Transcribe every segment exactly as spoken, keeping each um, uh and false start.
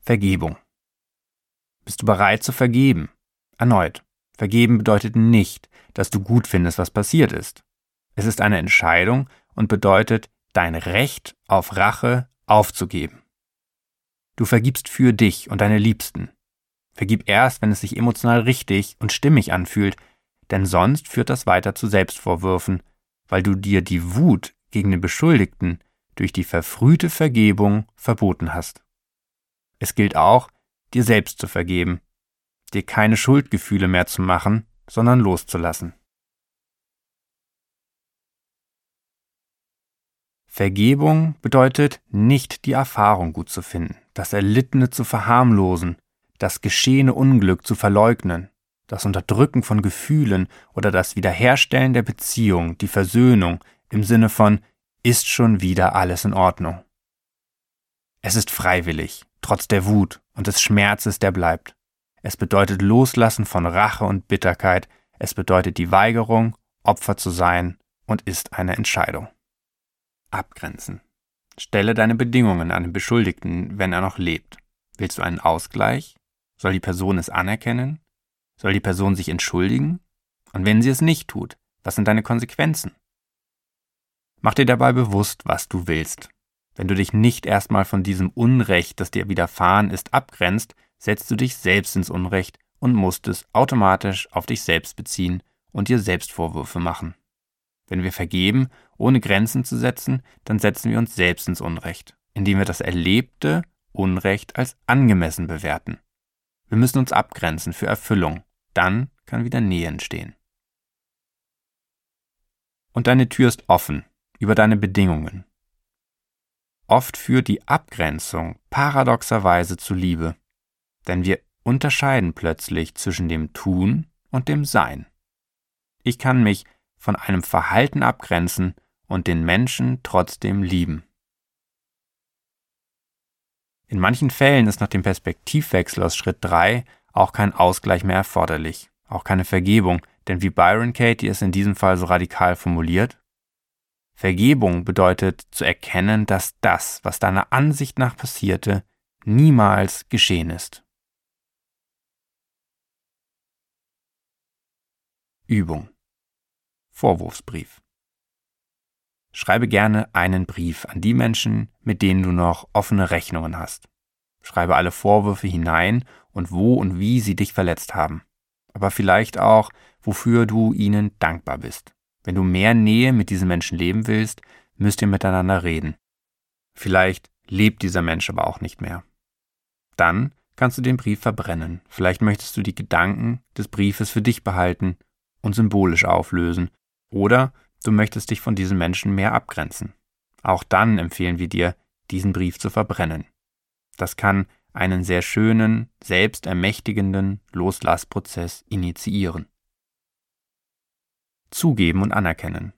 Vergebung. Bist du bereit zu vergeben? Erneut, vergeben bedeutet nicht, dass du gut findest, was passiert ist. Es ist eine Entscheidung und bedeutet, dein Recht auf Rache aufzugeben. Du vergibst für dich und deine Liebsten. Vergib erst, wenn es sich emotional richtig und stimmig anfühlt, denn sonst führt das weiter zu Selbstvorwürfen, weil du dir die Wut gegen den Beschuldigten durch die verfrühte Vergebung verboten hast. Es gilt auch, dir selbst zu vergeben, dir keine Schuldgefühle mehr zu machen, sondern loszulassen. Vergebung bedeutet nicht die Erfahrung gut zu finden, das Erlittene zu verharmlosen, das geschehene Unglück zu verleugnen, das Unterdrücken von Gefühlen oder das Wiederherstellen der Beziehung, die Versöhnung im Sinne von ist schon wieder alles in Ordnung. Es ist freiwillig, trotz der Wut und des Schmerzes, der bleibt. Es bedeutet Loslassen von Rache und Bitterkeit, es bedeutet die Weigerung, Opfer zu sein und ist eine Entscheidung. Abgrenzen. Stelle deine Bedingungen an den Beschuldigten, wenn er noch lebt. Willst du einen Ausgleich? Soll die Person es anerkennen? Soll die Person sich entschuldigen? Und wenn sie es nicht tut, was sind deine Konsequenzen? Mach dir dabei bewusst, was du willst. Wenn du dich nicht erstmal von diesem Unrecht, das dir widerfahren ist, abgrenzt, setzt du dich selbst ins Unrecht und musst es automatisch auf dich selbst beziehen und dir Selbstvorwürfe machen. Wenn wir vergeben, ohne Grenzen zu setzen, dann setzen wir uns selbst ins Unrecht, indem wir das erlebte Unrecht als angemessen bewerten. Wir müssen uns abgrenzen für Erfüllung, dann kann wieder Nähe entstehen. Und deine Tür ist offen über deine Bedingungen. Oft führt die Abgrenzung paradoxerweise zu Liebe, denn wir unterscheiden plötzlich zwischen dem Tun und dem Sein. Ich kann mich von einem Verhalten abgrenzen und den Menschen trotzdem lieben. In manchen Fällen ist nach dem Perspektivwechsel aus Schritt drei auch kein Ausgleich mehr erforderlich, auch keine Vergebung, denn wie Byron Katie es in diesem Fall so radikal formuliert, Vergebung bedeutet zu erkennen, dass das, was deiner Ansicht nach passierte, niemals geschehen ist. Übung. Vorwurfsbrief. Schreibe gerne einen Brief an die Menschen, mit denen du noch offene Rechnungen hast. Schreibe alle Vorwürfe hinein und wo und wie sie dich verletzt haben. Aber vielleicht auch, wofür du ihnen dankbar bist. Wenn du mehr Nähe mit diesen Menschen leben willst, müsst ihr miteinander reden. Vielleicht lebt dieser Mensch aber auch nicht mehr. Dann kannst du den Brief verbrennen. Vielleicht möchtest du die Gedanken des Briefes für dich behalten und symbolisch auflösen. Oder du möchtest dich von diesen Menschen mehr abgrenzen. Auch dann empfehlen wir dir, diesen Brief zu verbrennen. Das kann einen sehr schönen, selbstermächtigenden Loslassprozess initiieren. Zugeben und anerkennen.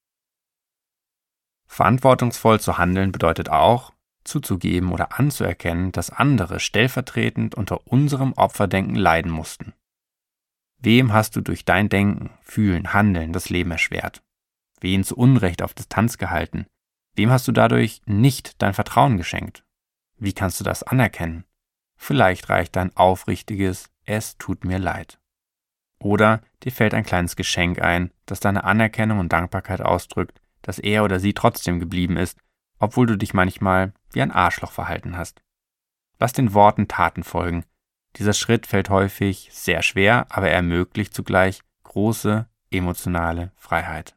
Verantwortungsvoll zu handeln bedeutet auch, zuzugeben oder anzuerkennen, dass andere stellvertretend unter unserem Opferdenken leiden mussten. Wem hast du durch dein Denken, Fühlen, Handeln das Leben erschwert? Wen zu Unrecht auf Distanz gehalten? Wem hast du dadurch nicht dein Vertrauen geschenkt? Wie kannst du das anerkennen? Vielleicht reicht ein aufrichtiges „Es tut mir leid". Oder dir fällt ein kleines Geschenk ein, das deine Anerkennung und Dankbarkeit ausdrückt, dass er oder sie trotzdem geblieben ist, obwohl du dich manchmal wie ein Arschloch verhalten hast. Lass den Worten Taten folgen. Dieser Schritt fällt häufig sehr schwer, aber er ermöglicht zugleich große emotionale Freiheit.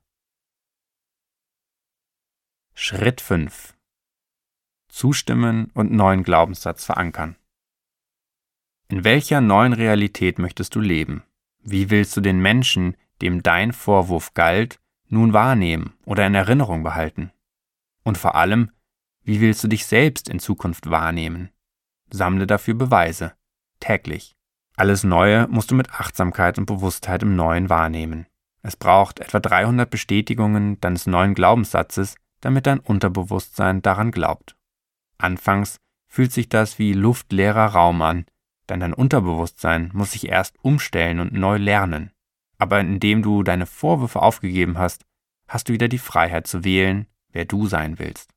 Schritt fünf. Zustimmen und neuen Glaubenssatz verankern. In welcher neuen Realität möchtest du leben? Wie willst du den Menschen, dem dein Vorwurf galt, nun wahrnehmen oder in Erinnerung behalten? Und vor allem, wie willst du dich selbst in Zukunft wahrnehmen? Sammle dafür Beweise, täglich. Alles Neue musst du mit Achtsamkeit und Bewusstheit im Neuen wahrnehmen. Es braucht etwa dreihundert Bestätigungen deines neuen Glaubenssatzes, damit dein Unterbewusstsein daran glaubt. Anfangs fühlt sich das wie luftleerer Raum an, denn dein Unterbewusstsein muss sich erst umstellen und neu lernen. Aber indem du deine Vorwürfe aufgegeben hast, hast du wieder die Freiheit zu wählen, wer du sein willst.